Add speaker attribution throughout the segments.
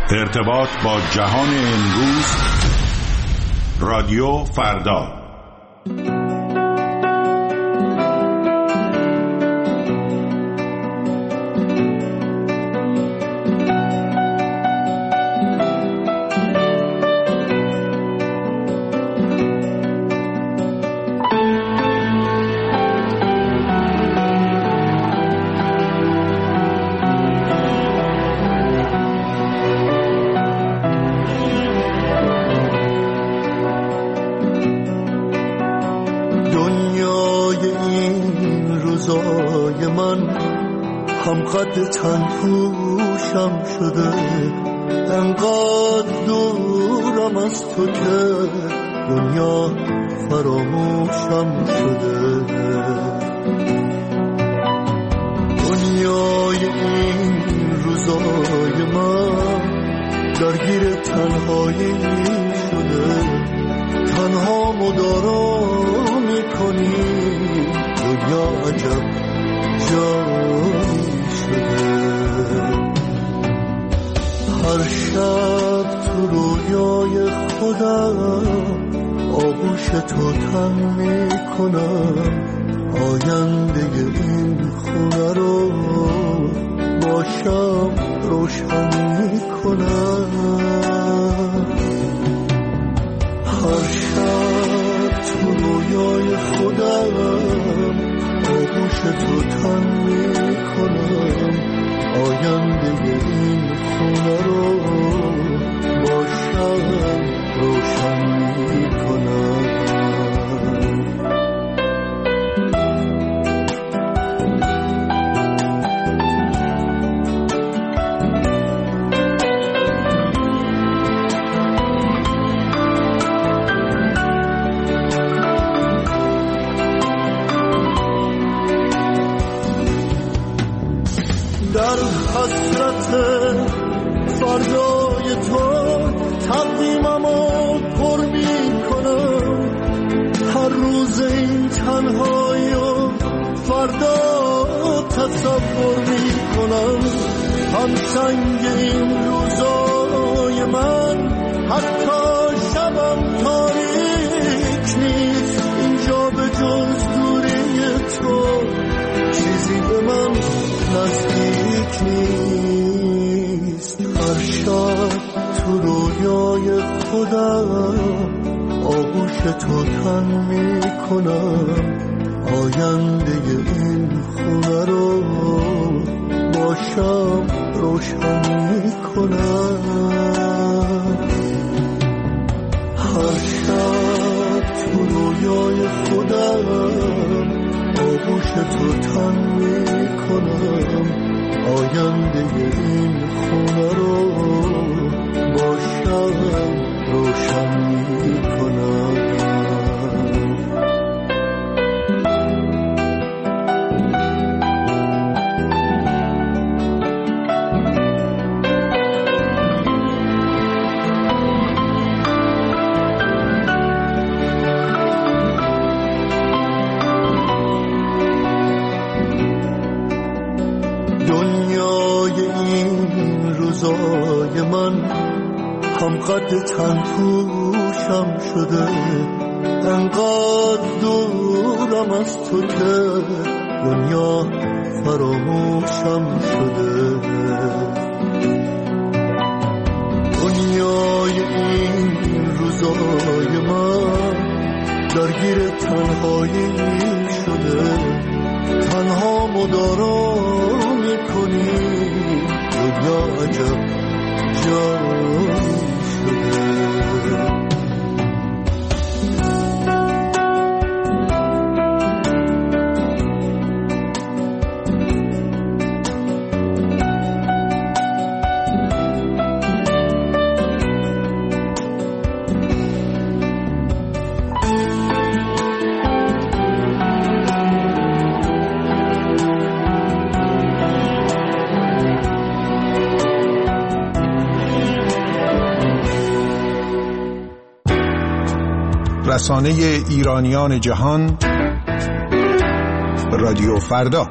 Speaker 1: ارتباط با جهان امروز، رادیو فردا.
Speaker 2: قد تن پوشم شده، انقدر دورم از تو که دنیا فراموشم شده. دنیای این روزای من درگیر تنهایی شده، تنها مدارا میکنی دنیا عجب جایی شده. هر شب تو رویای خودم آغوش تو تن میکنم، آینده این خونه رو باشم روشن میکنم. هر شب تو رویای خودم آغوش تو تن میکنم، آینده این خونه رو باشم روشن میکنم. در حسرت فردای تو تقدیممو پر میکنم، هر روز این تنهایی و فردا تصور میکنم. هم سنگ این روزای من حتی شبم تاریک نیست، اینجا به جز دوری تو چیزی به من نزدیک نیست. هر شب تو رویای خودم آغوش تو تن میکنم، آینده این خونه رو باشم روشن میکنم. هر شب تو رویای خودم آغوش تو تن میکنم، آینده این خونه رو باشم روشن میکنم. من هم قد تن پوشم شده، انقدر دورم از تو که دنیا فراموشم شده. دنیای این روزای من درگیر تنهایی شده، تنها مدارا میکنی دنیا عجب جایی شده.
Speaker 3: رسانه ایرانیان جهان، رادیو فردا.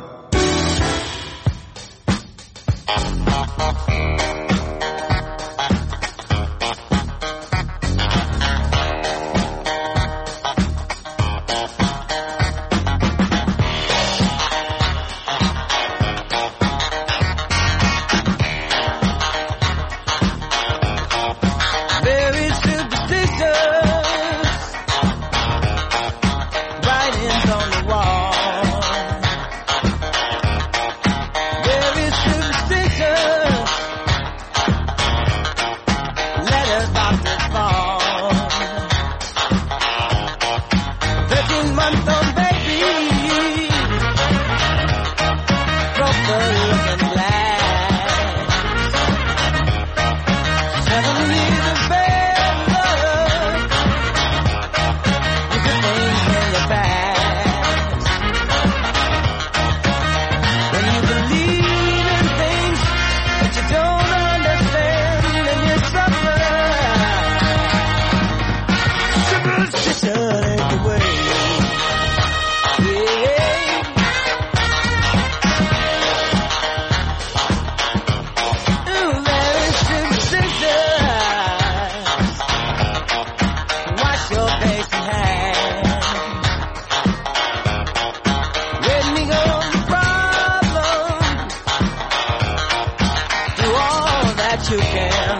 Speaker 4: you can.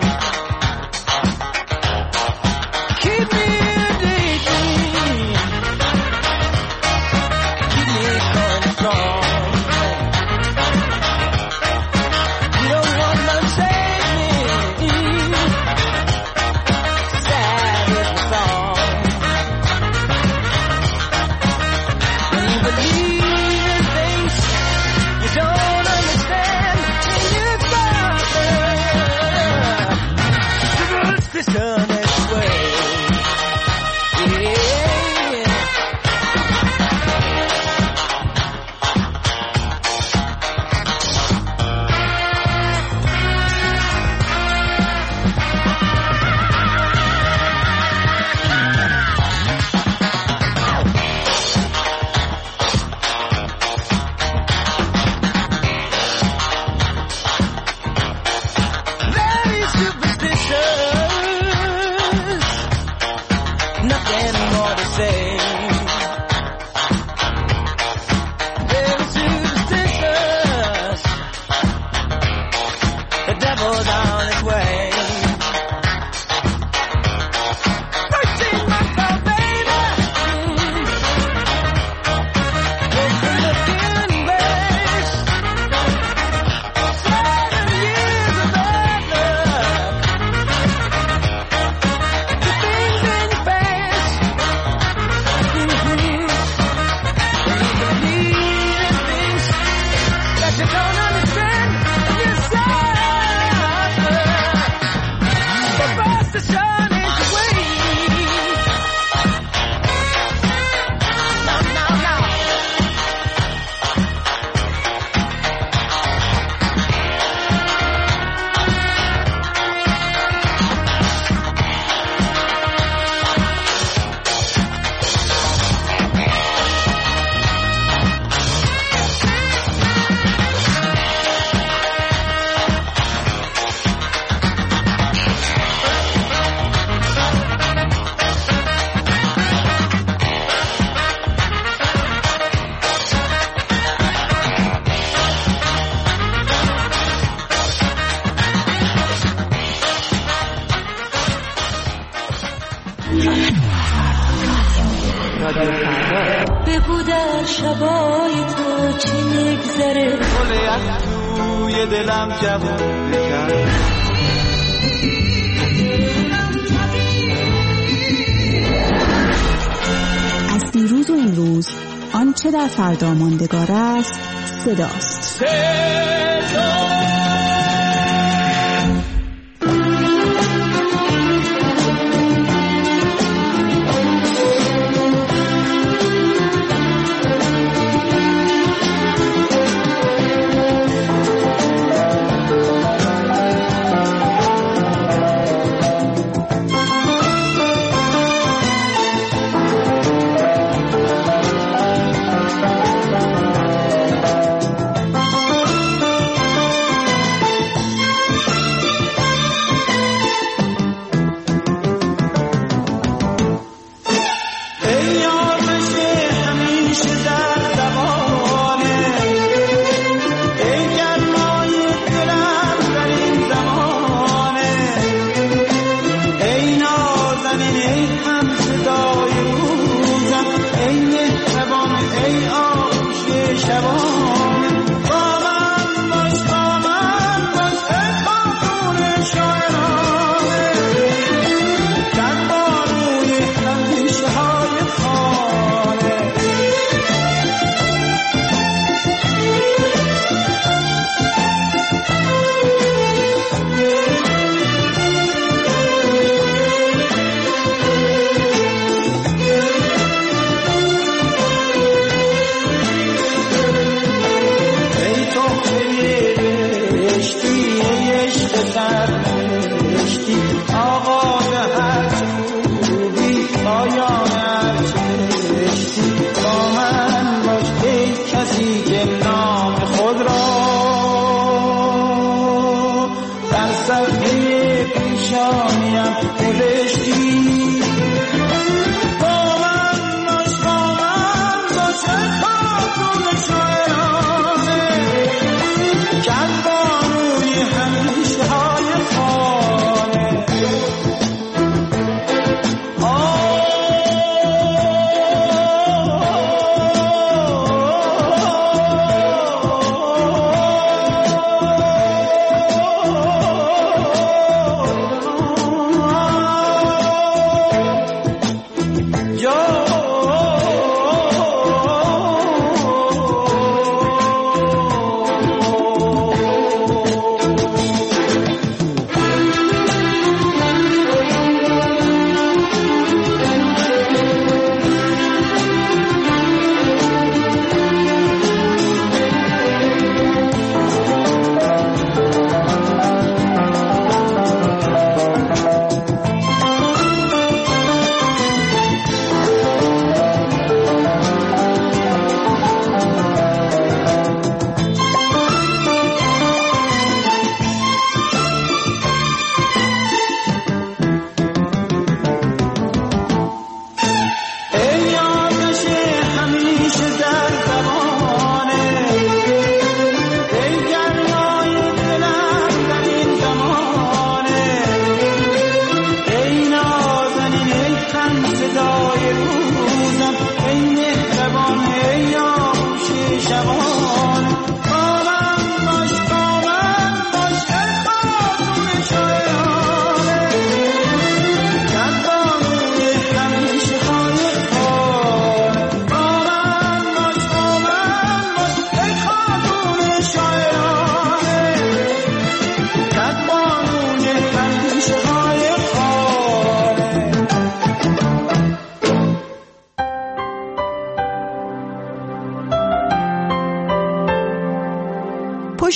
Speaker 4: Keep me a daydream. Keep me going strong. You don't wanna save me. Sad is the song. When you believe in things you don't understand, you suffer. Superstition is way. Very superstitious, nothing more to say. Very superstitious, the devil's on his way. 13 months old baby, goes to the killing place. 7 years of bad luck, the things in your face. When you believe in things that you don't understand, you suffer. Superstition is the way. No, no, no.
Speaker 5: بگو در شبای تو چی میگذره،
Speaker 4: کلیت توی دلم جوون بکن.
Speaker 6: از دیروز و این روز آنچه در فردا ماندگار است صداست.
Speaker 4: چند بانوی همیشه های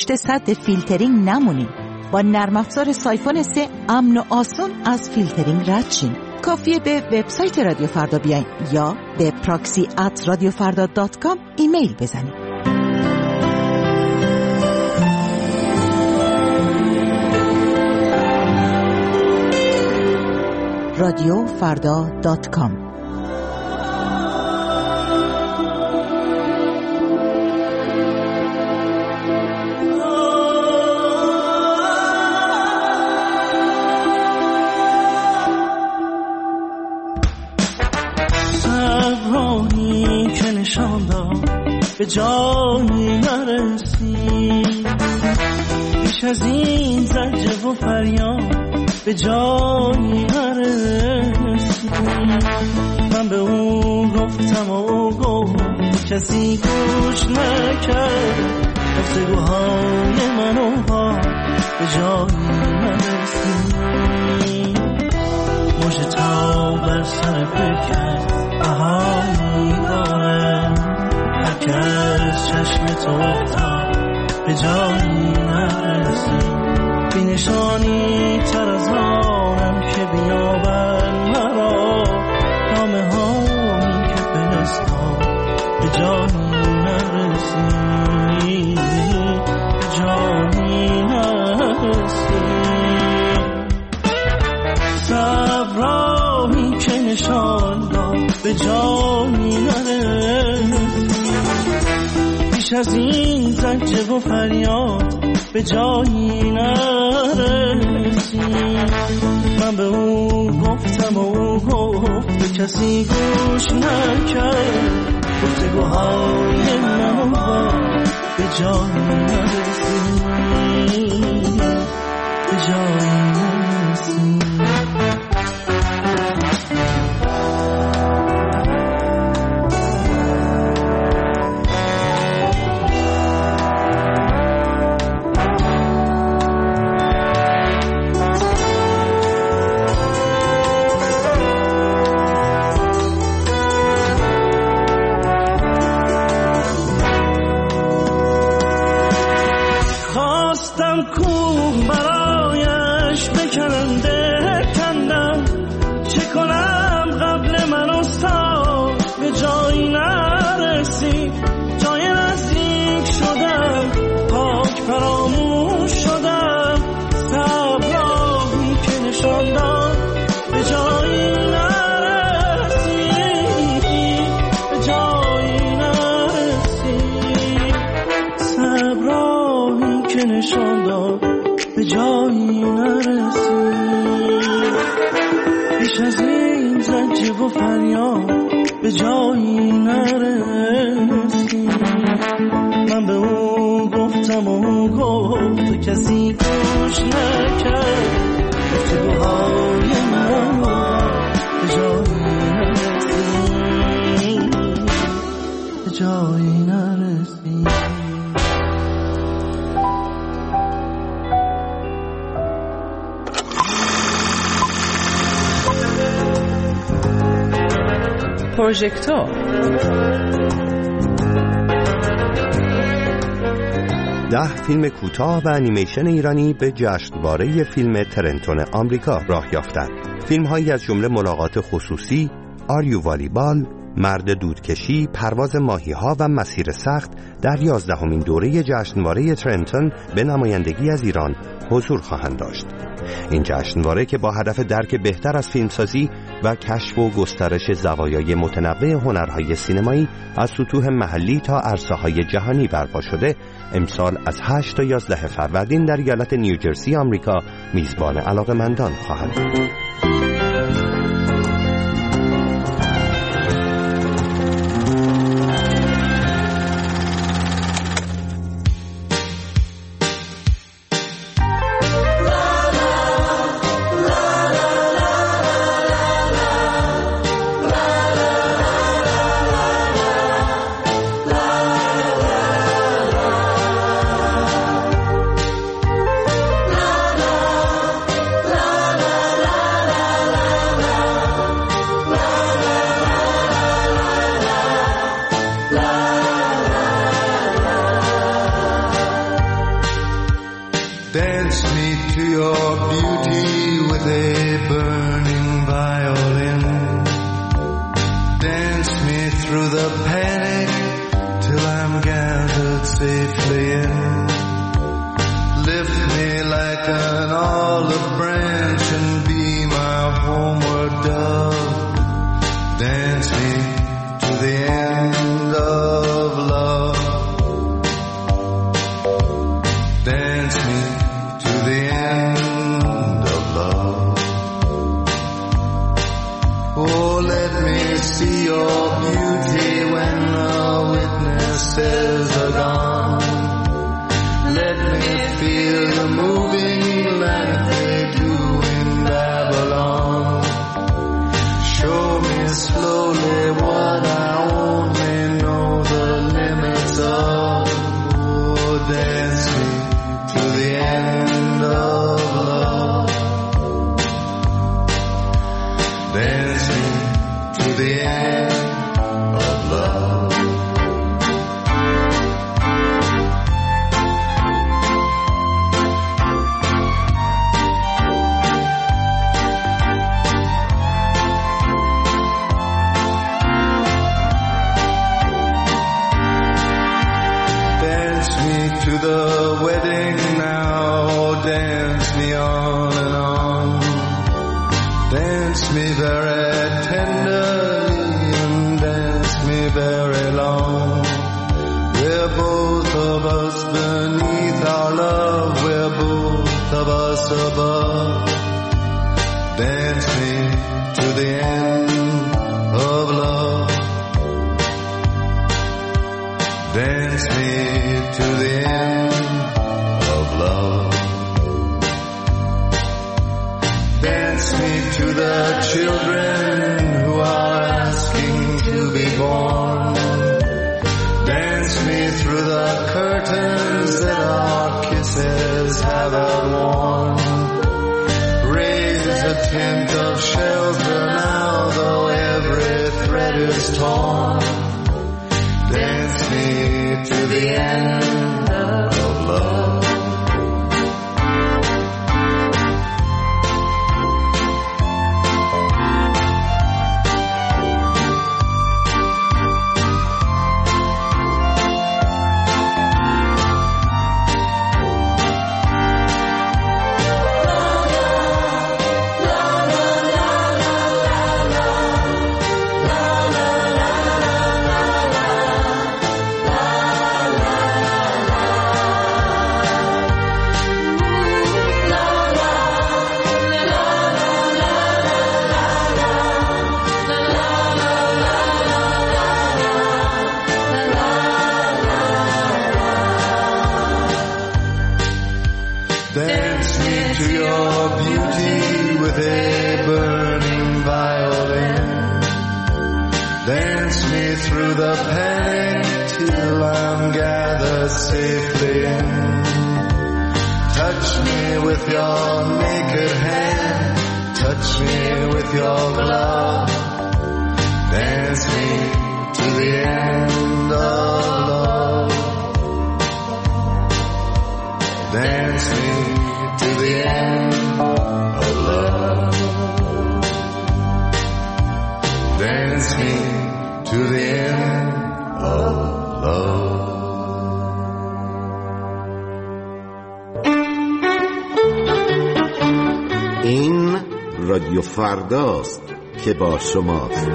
Speaker 7: پشت سد فیلترینگ نمونین. با نرم افزار سایفون 3 امن و آسون از فیلترینگ رد شین. کافیه به وبسایت رادیو فردا بیاین یا به proxy@radiofarda.com ایمیل بزنید. radiofarda.com
Speaker 8: به جایی نرسی، بیش از این زجر و فریاد به جایی نرسی. من به اون گفتم و او گفت، کسی گوش نکرد. گفتگوهای منو با به جایی نرسی. موج تا بر سر بکرد بهایی داره، که از چشم تو افتاد به جایی نرسی. بی نشانی تر از آنم که بیابن مرا، نامه هایی که فرستاد به جایی نرسی. به جایی نرسی. صبرایی که نشان داد به جایی نرسی. بیش از این زجر و فریاد به جایی نرسی. من به او گفتم و او گفت، به کسی گوش نکرد. گفتگوهای منو با به جایی نرسی. به جایی نرسی. به جایی نرسی. بیش از این زجر و فریاد به جایی نرسی. من به او گفتم و او گفت، کسی گوش نکرد. گفتگوهای من به جایی نرسی. به جایی نرسی.
Speaker 9: پروژکتور
Speaker 10: 10 فیلم کوتاه و انیمیشن ایرانی به جشنواره فیلم ترنتون آمریکا راه یافتند. فیلم‌هایی از جمله ملاقات خصوصی، آریو والیبال، مرد دودکشی، پرواز ماهی‌ها و مسیر سخت در 11مین دوره جشنواره ترنتون به نمایندگی از ایران حضور خواهند داشت. این جشنواره که با هدف درک بهتر از فیلمسازی و کشف و گسترش زوایای متنوع هنرهای سینمایی از سطوح محلی تا عرصه‌های جهانی برپا شده، امسال از 8 تا 11 فروردین در ایالت نیوجرسی آمریکا میزبان علاقه‌مندان خواهد بود.
Speaker 2: your beauty with a burning violin. Dance me through the panic till I'm gathered safely in. Lift me like an olive branch and be my homeward dove. Dance me to the end of love. Dance me to the end of love. Oh, let me see your beauty when the witnesses are gone. Let me feel you moving like they do in Babylon. Show me slowly what I only know the limits of. Oh, dance me to the end of love. Dance me to the end of love. Dance me to the wedding now, dance me on and on. Dance me very tenderly and dance me very long. We're both of us beneath our love, we're both of us above. Dance me to the end of love. Dance me to the end of love. Dance me to the children who are asking to be born. Dance me through the curtains that our kisses have outworn. Raise a tent of shelter now, though every thread is torn. Dance me to the end of love. Dance me to your beauty with a burning violin. Dance me through the panic till I'm gathered safely in. Touch me with your naked hand, touch me with your glove. Dance me to the end of love. Dance me to the end of love. Dance me to the end of love.
Speaker 11: این رادیو فرداست که با شماست.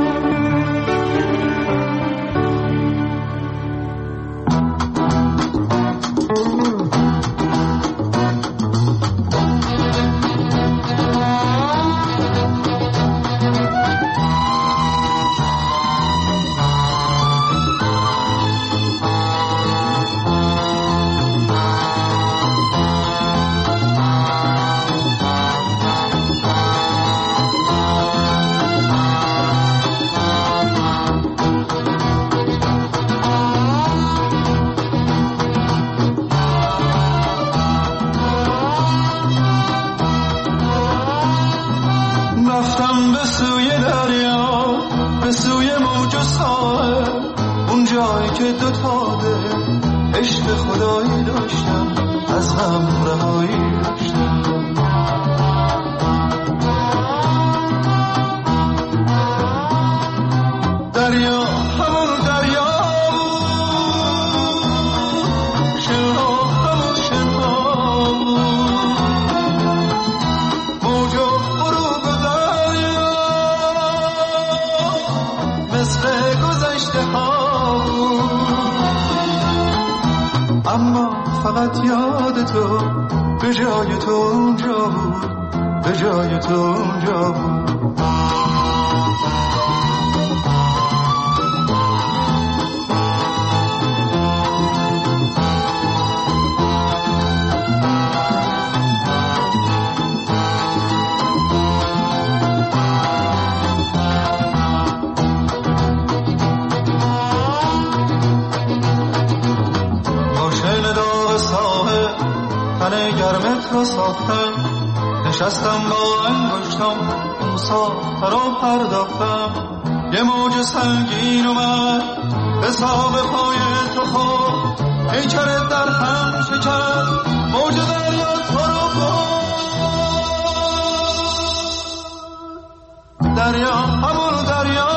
Speaker 2: که دو تاده عشق خدایی داشتم از هم رهایی داشتم تو به جای تو اونجا بود، به جای تو اونجا بود. گرمت رو ساختم، نشستم با انگشتم اون ساخته رو پرداختم. یه موج سنگین اومد به ساق پای تو خورد، پیکرت در هم شکست، موج دریا تو رو برد. دریا همون دریا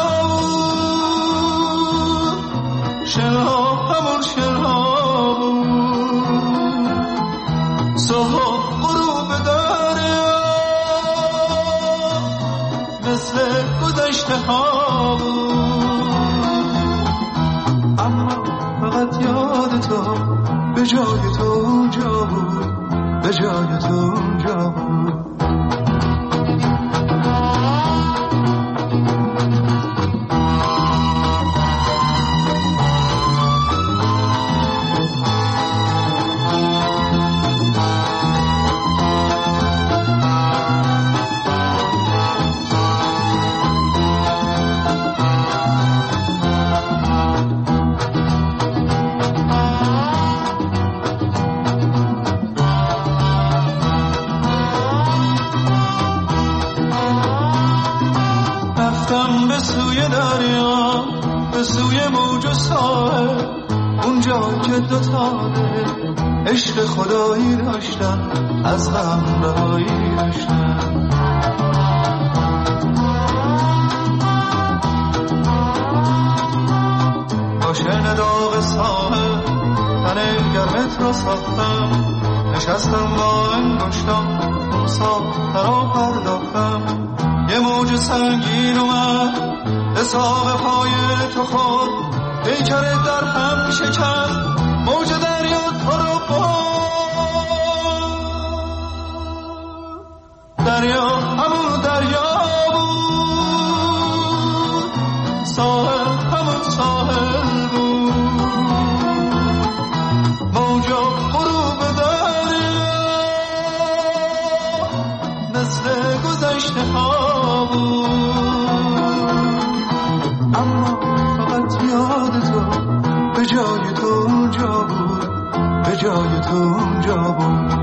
Speaker 2: بود، شنها همون شنها بود. صبح غروب دریا مثل گذشته ها بود، اما فقط یاد تو به جای تو اونجا بود، به جای تو اونجا بود. به سوی دریا، به سوی موج و ساحل، اونجا که دوتانه عشق خدایی داشتن، از غم رهایی داشتن. با شن داغ ساحل تن گرمت رو ساختم، نشستم با انگشتم اون ساخته رو پرداختم. یه موج سنگین اومد به ساق پای تو خورد، پیکرت در هم شکست، موج دریا تو رو برد. دریا همون دریا بود، ساحل همون ساحل بود. موجا غروب دریا مثل گذشته ها بود، اما فقط یاد تو به جای تو اونجا بود، به جای تو اونجا بود.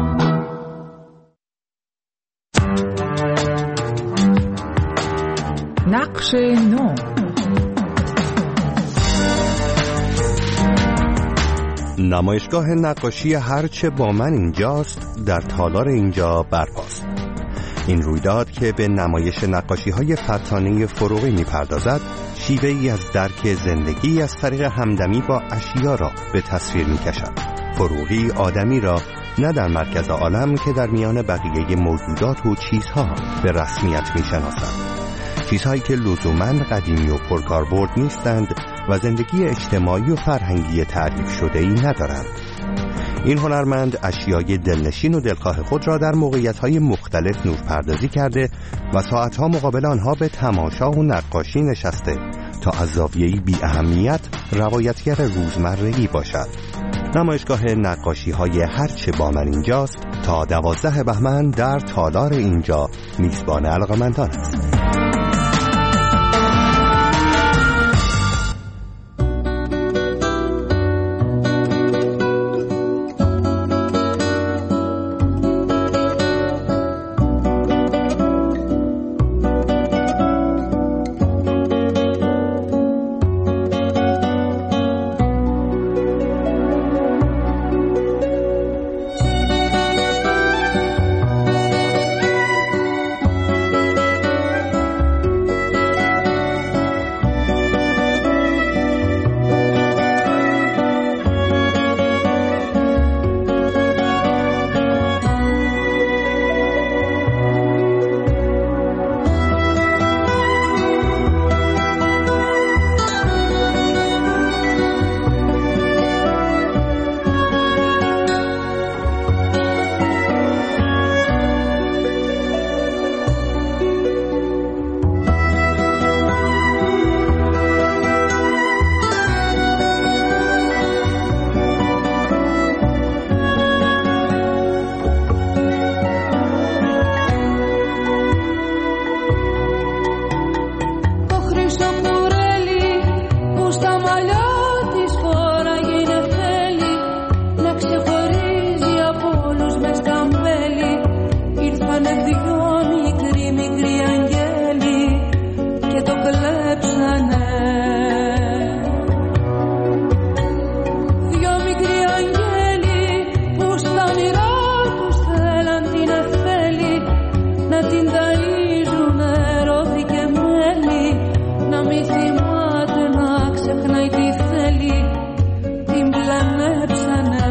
Speaker 9: نقش نو.
Speaker 10: نمایشگاه نقاشی هرچه با من اینجاست در تالار اینجا برپاست. این رویداد که به نمایش نقاشی‌های فتانه فروغی می‌پردازد، شیوه‌ای از درک زندگی از طریق همدمی با اشیا را به تصویر می‌کشد. فروغی آدمی را نه در مرکز عالم که در میان بقیه موجودات و چیزها به رسمیت می‌شناسد. چیزهایی که لزوماً قدیمی و پرکاربرد نیستند و زندگی اجتماعی و فرهنگی تعریف شده‌ای ندارند. این هنرمند اشیای دلنشین و دلخواه خود را در موقعیت‌های مختلف نورپردازی کرده و ساعتها مقابل آنها به تماشا و نقاشی نشسته تا از زاویه‌ای بی اهمیت روایتگر روزمرگی باشد. نمایشگاه نقاشی‌های هرچه با من اینجاست تا 12 بهمن در تالار اینجا میزبان علاقه‌مندان است.
Speaker 5: Ήτανε δυο μικροί μικροί αγγέλοι και το κλέψανε. Δυο μικροί αγγέλοι που στα όνειρά τους θέλαν την εφέλη να την ταΐζουνε ρόδι και μέλι, να μη θυμάται να ξεχνάει τι θέλει, την πλανέψανε.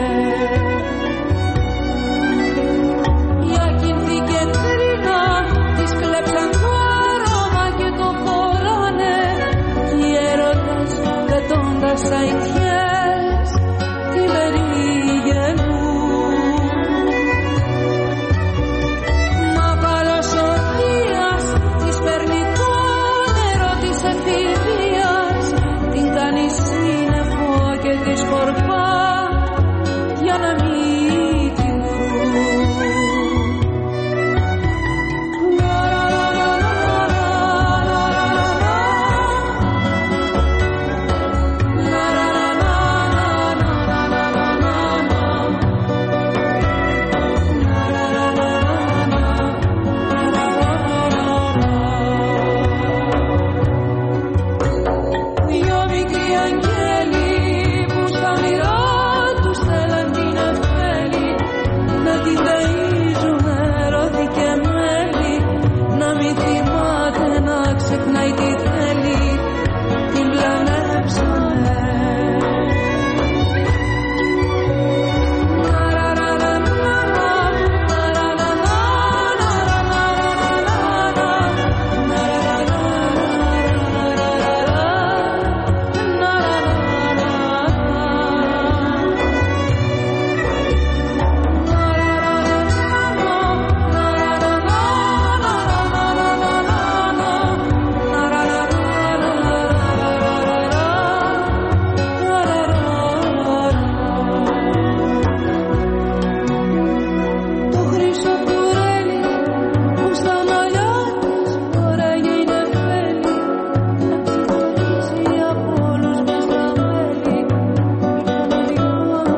Speaker 5: Για κινθή και τρίνα της κλέψαν το αρώμα και το φοράνε κι οι έρωτες πετώντας αητιές τη περιγενούν. Μα καλός ο Δίας της παίρνει το νερό της εφηβείας, την κάνει σύννεφο και τη σκορπά για να μην την βρουν. Δυο μικροί αγγέλοι που στα όνειρά τους θέλαν την εφέλη να την ταΐζουνε ρόδι και μέλι, να μην θυμάται να ξεχνάει τι θέλει, την πλανέψανε. Το χρυσό κουρέλι που στα μαλλιά της φοράγε η νεφέλη να ξεχωρίζει από όλους μες στα μέλη. Ήτανε δυο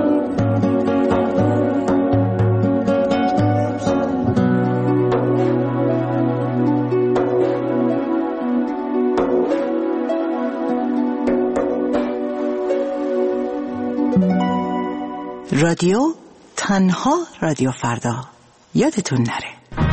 Speaker 7: رادیو تنها رادیو فردا، یادتون نره.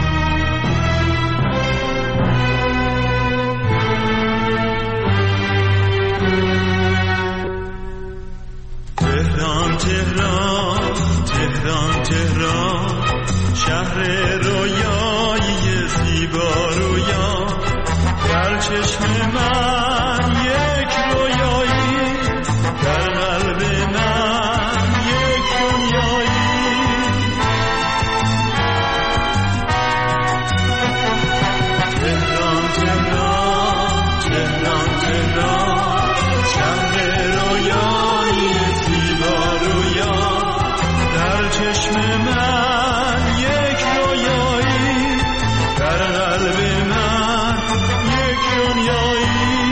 Speaker 2: تهران تهران تهران تهران شهر رویایی زیبا رویا، در چشم من یک رویایی، در قلب من یک دنیایی. تهران تهران تهران تهران شهر رویایی زیبا رویا، در چشم من یک رویایی، در قلب من یک دنیایی.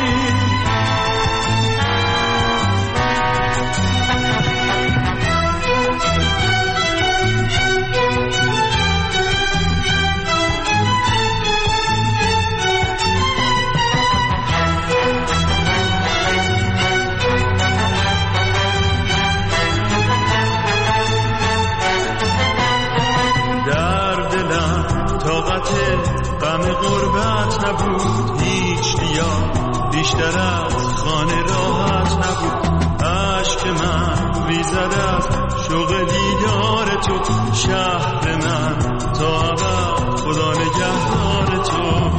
Speaker 2: غم غربت نبود هیچ دیا، بیشتر از خانه راحت نبود. عشق من ریزد از شوق دیدار تو، شهر من تا ابد خدا نگهدار تو.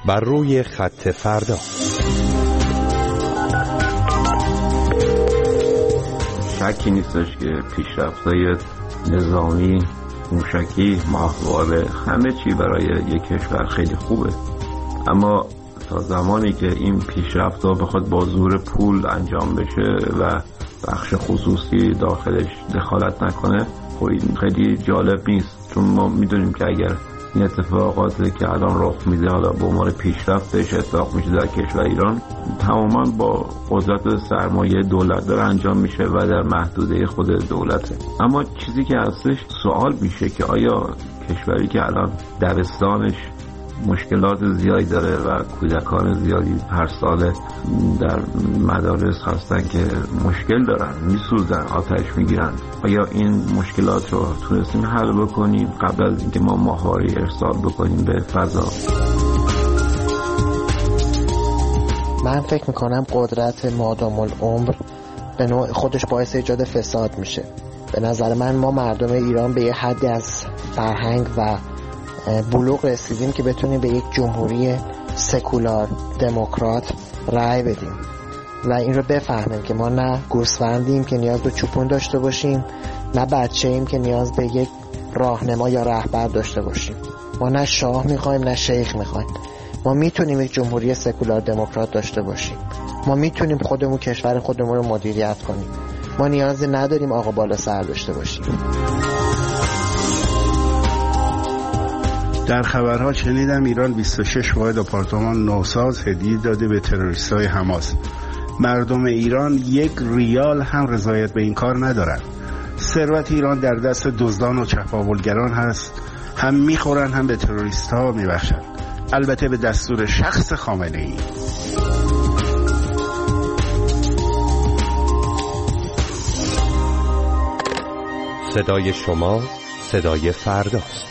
Speaker 10: بر روی خط فردا.
Speaker 12: شکی نیستش که پیشرفت‌های نظامی، موشکی، ماهواره، همه چی برای یک کشور خیلی خوبه، اما تا زمانی که این پیشرفت‌ها بخواد با زور پول انجام بشه و بخش خصوصی داخلش دخالت نکنه، خب این خیلی جالب نیست. چون ما میدونیم که اگر این اتفاقاتی که الان رخ میده حالا به عنوان پیشرفتش اتفاق میشه در کشور ایران، تماما با قدرت سرمایه دولت داره انجام میشه و در محدوده خود دولته. اما چیزی که هستش سوال میشه که آیا کشوری که الان دبستانش مشکلات زیادی داره و کودکان زیادی هر سال در مدارس هستن که مشکل دارن، میسوزن، آتش میگیرن، آیا این مشکلات رو تونستیم حل بکنیم قبل از اینکه ما ماهواره ارسال بکنیم به فضا؟
Speaker 13: من فکر میکنم قدرت مادام العمر به نوع خودش باعث ایجاد فساد میشه. به نظر من ما مردم ایران به یه حدی از فرهنگ و بلوغ رسیدیم که بتونیم به یک جمهوری سکولار دموکرات رأی بدیم و این رو بفهمیم که ما نه گوسفندیم که نیاز به چوپون داشته باشیم، نه بچه‌ایم که نیاز به یک راهنما یا رهبر داشته باشیم. ما نه شاه میخوایم نه شیخ میخوایم. ما میتونیم یک جمهوری سکولار دموکرات داشته باشیم. ما میتونیم خودمون کشور خودمون رو مدیریت کنیم. ما نیازی نداریم آقا بالا سر داشته باشیم.
Speaker 3: در خبرها شنیدم ایران 26 واحد آپارتمان نوساز هدیه داده به تروریستای حماس. مردم ایران 1 ریال هم رضایت به این کار ندارند. ثروت ایران در دست دزدان و چپاولگران هست، هم میخورن هم به تروریست‌ها میبخشن، البته به دستور شخص خامنه‌ای.
Speaker 10: صدای شما صدای فرداست.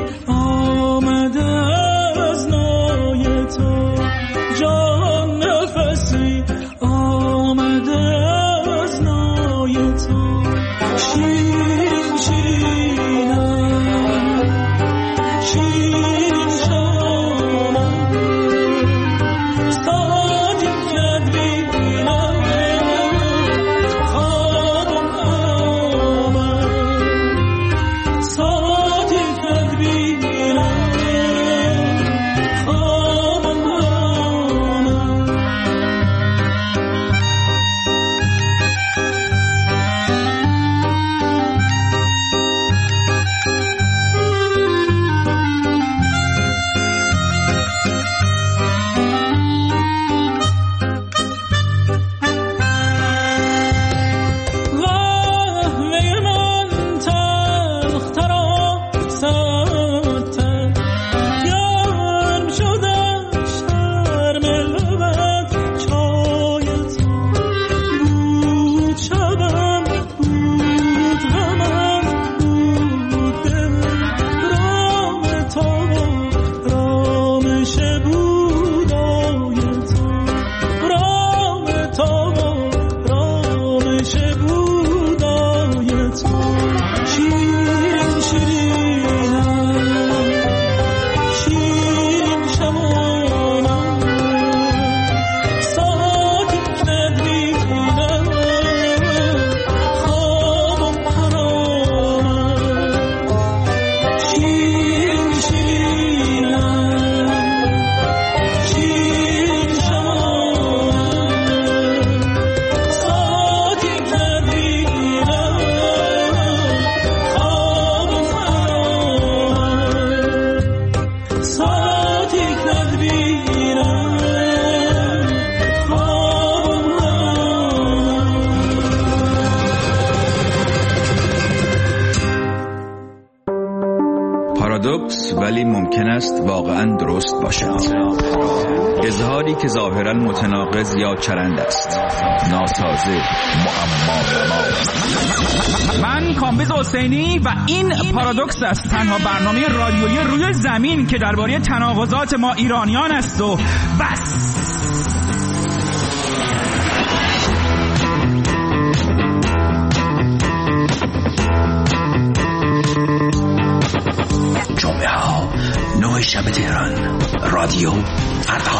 Speaker 14: آمده از نای تو جان ولی ممکن است واقعا درست باشد. اظهاری که ظاهرا متناقض یا چرند است، ناسازه، معما.
Speaker 15: من کامبیز حسینی و این پارادوکس است، تنها برنامه رادیویی روی زمین که درباره تناقضات ما ایرانیان است و بس.
Speaker 16: جمعه ها 9 شب تهران، رادیو فردا.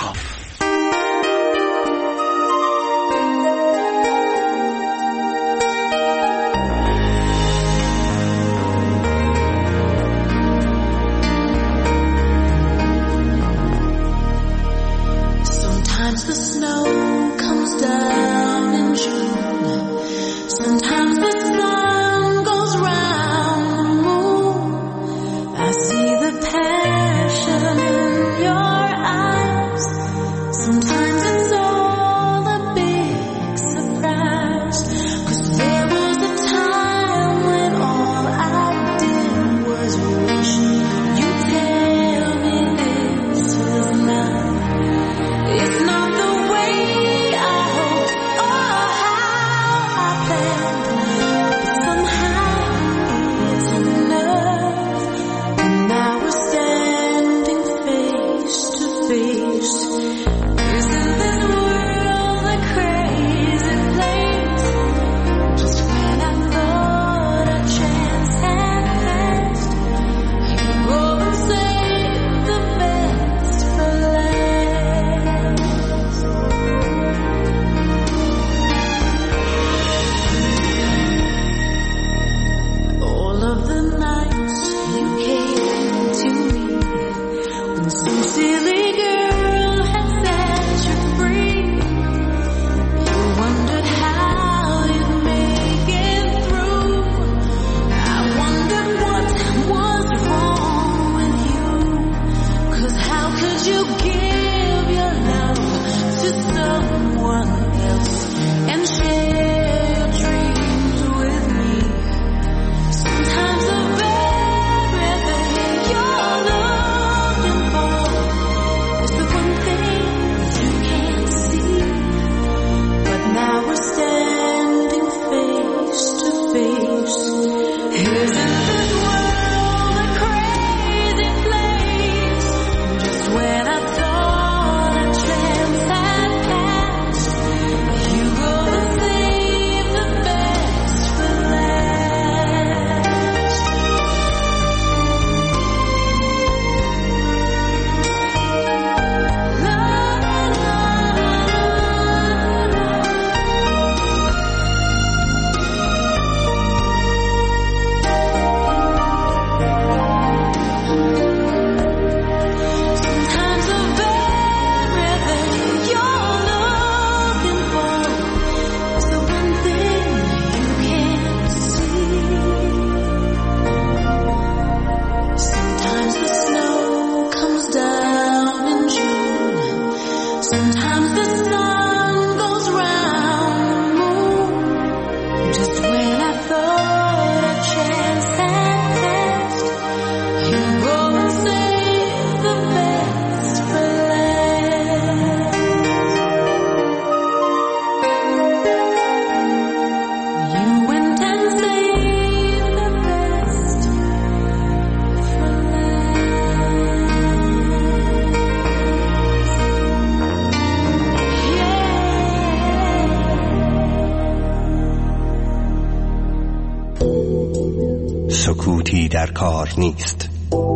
Speaker 10: سکوتی در کار نیست.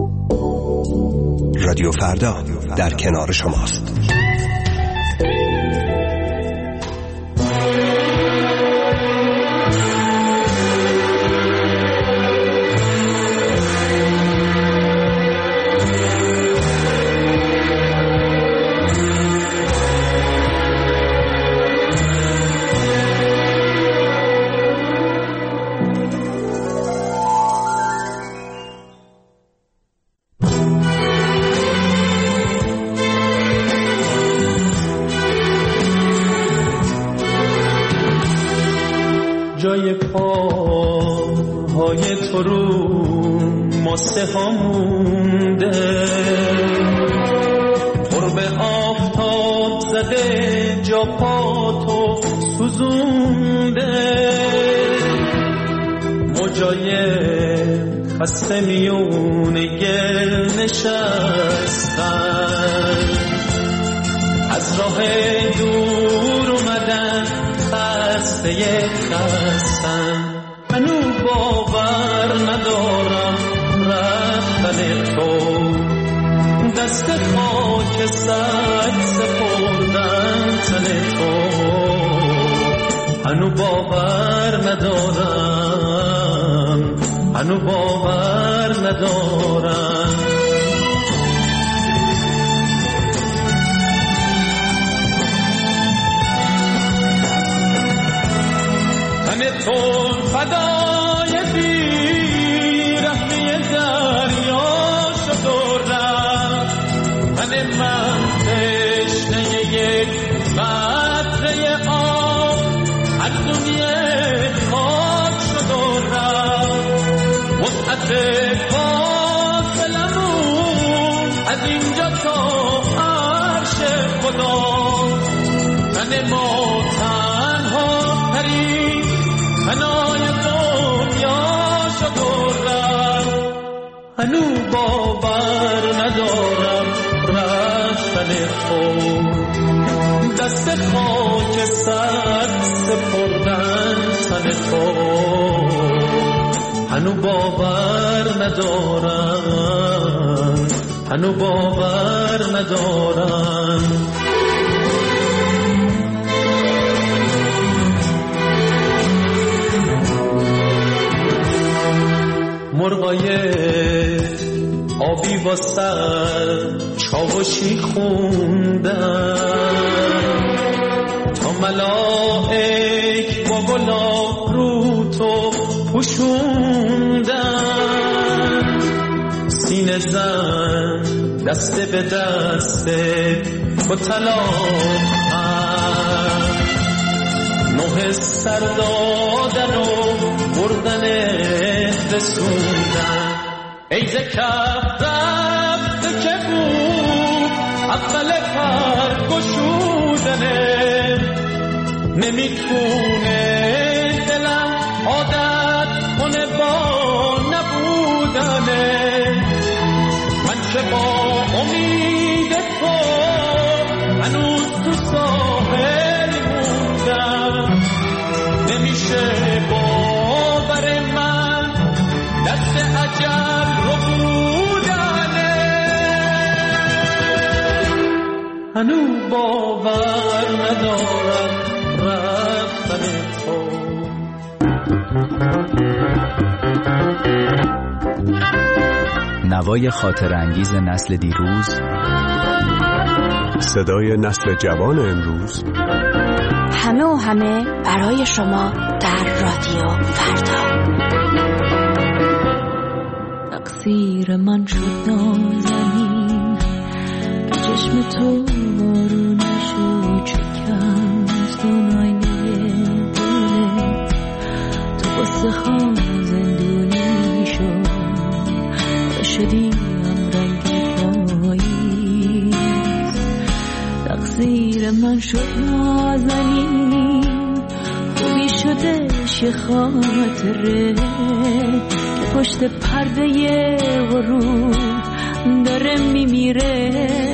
Speaker 10: رادیو فردا در کنار شماست.
Speaker 8: جای پاهای تو رو
Speaker 17: غصه ها مونده، قرب آفتاب زده جا پاتو سوزونده، موجای خسته میون گل نشستن، از راه دور اومدن خسته خستن. منو باور ندارم رفتن تو، دست خاک سر سپردن تن تو. منو باور ندارم، منو باور ندارم. تن تو فدای بیرحمی دریا شد و رفت، تن من تشنه یک قطره آب از دنیا خاک شد و رفت. وسعت فاصلمون از اینجا تا عرش خدا، تن ما تنها ترین فنای دنیا شد و رفت. هنو باور ندارم رفتن تو، دست خاک سر سپردن تن تو. هنو باور ندارم، هنو باور ندارم. مرغای آبی با سر چاوشی خوندن، تا ملائک با گلاب رو تو پوشوندن. سینه زن دست به دست تو طلاق، نوح سر دادن و بردن رسوندن. ای ز کف رفته که بود اول پر گشودنه، نمیتونه دلم عادت کنه با نبودنه. من که با امید تو هنوز تو ساحل موندم، نمیشه باور من دست اجل رو بودنه. هنو باور ندارم رفتن تو.
Speaker 18: نوای خاطر انگیز نسل دیروز،
Speaker 19: صدای نسل جوان امروز،
Speaker 20: همه و همه برای شما در رادیو فردا.
Speaker 5: تقصیر من شد نازنین که چشم تو بارونش رو چکم از دون آینه دلت، تو واسه خواه زندونی شد و شدیم رنگ پاییز. تقصیر من شد نازنین خوبی شدش یه خاطره که پشت پرده ورود داره میمیره.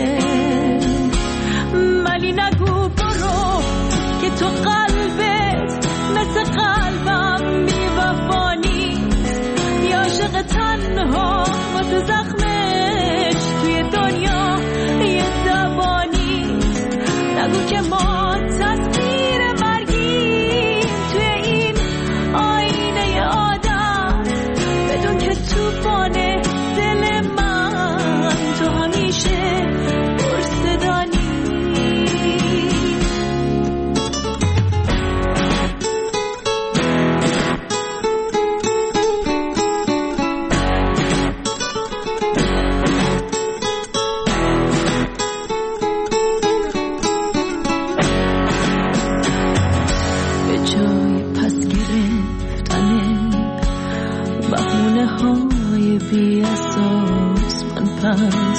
Speaker 5: ولی نگو برو که تو قلبت مثل قلبم بی‌وفا نیست، یا عاشق تنها واسه زخمش توی دنیا یه دوا نیست. نگو که ما تصویر مرگیم توی این آینه عادت، بدون که توفان دل من تو همیشه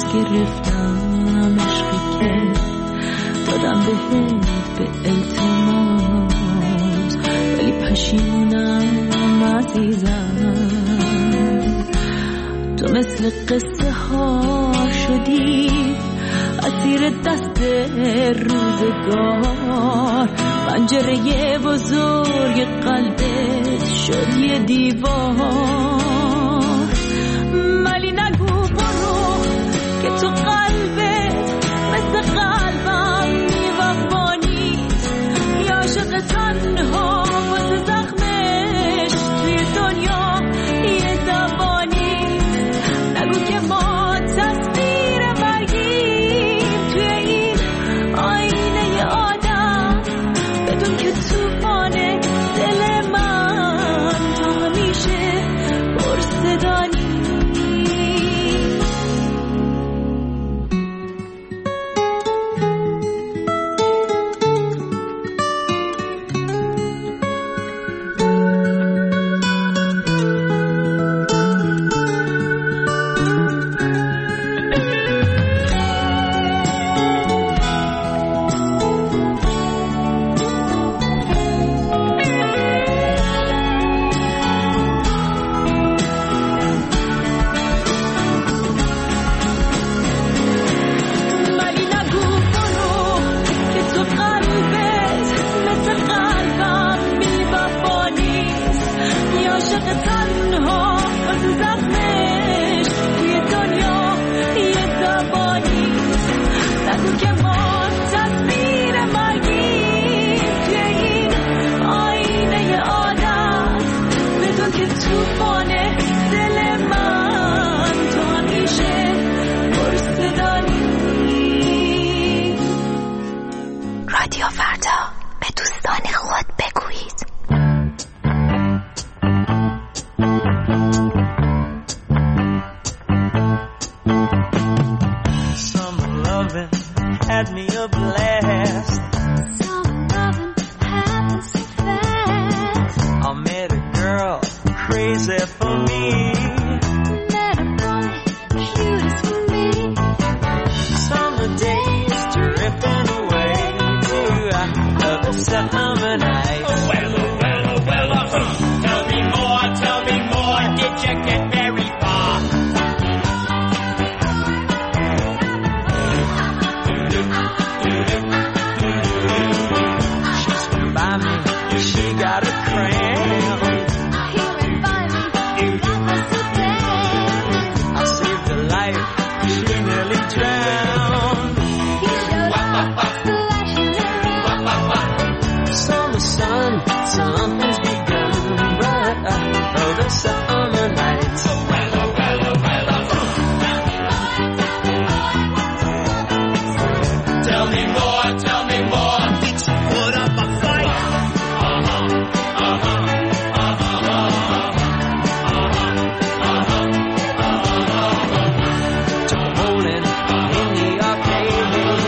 Speaker 5: گرفتم عشقی که دادم بهت به التماس، ولی پشیمونم عزیزم. تو مثل قصه ها شدی اسیر دست روزگار، پنجره بزرگ قلبت شد یه دیوار. ولی نگو برو که تو قلبت مثل قلبم میوفانیست، یا عاشق تنها واسه زخمش توی دنیا یه زبانیست. نگو که ما تصویر مرگیم توی این آینه آدم، بدون که توفان دل من تو همیشه پرصدانی.
Speaker 20: رادیو فردا، به دوستان خود بگویید.
Speaker 8: Summer loving had me a blast.
Speaker 5: Summer loving happened so fast.
Speaker 8: I met a girl crazy for me.
Speaker 5: Met a boy cute as for me.
Speaker 8: Summer days dripping away to another summer night.
Speaker 17: Oh, well, tell me more, did you get very far?
Speaker 8: She swam by me, she got a cramp.
Speaker 5: He went by me, that was so damn.
Speaker 8: I saved her life, she nearly drowned.
Speaker 5: He showed up, splashing around.
Speaker 8: Summer sun, something's begun, but the summer nights.
Speaker 17: Tell me more, did you put up a fight?
Speaker 8: Rolling in the arcade room.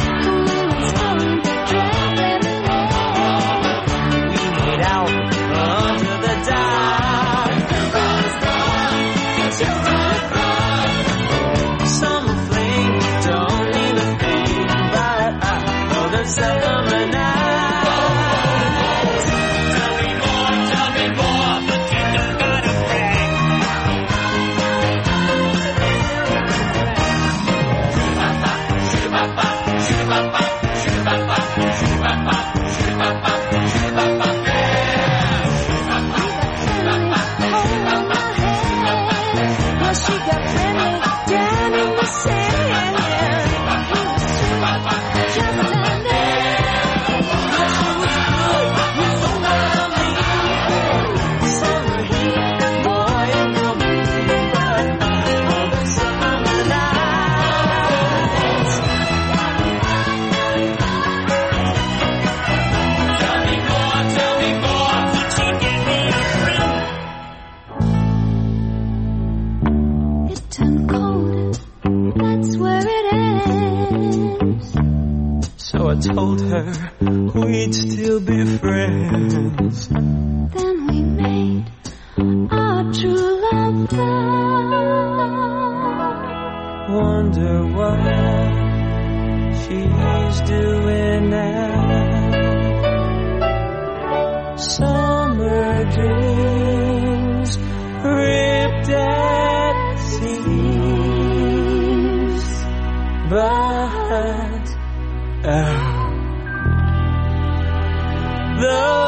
Speaker 8: We made out under the dark. Summer flame don't mean a thing, but I know the summer night.
Speaker 17: Tell me more, but you don't gotta brag.
Speaker 5: Well, she got friendly down in the sand. He was sweet, just and there. Well, she was good, he was lovely.
Speaker 8: Summer heat, boy, you'll be right on the summer nights.
Speaker 17: Tell me more, did you get me a friend?
Speaker 5: It turned cold, that's where it ends.
Speaker 8: So I told her we'd still be friends.
Speaker 5: Then we made our true love vow.
Speaker 8: Wonder what she's doing now. Summer dreams ripped at seams, but the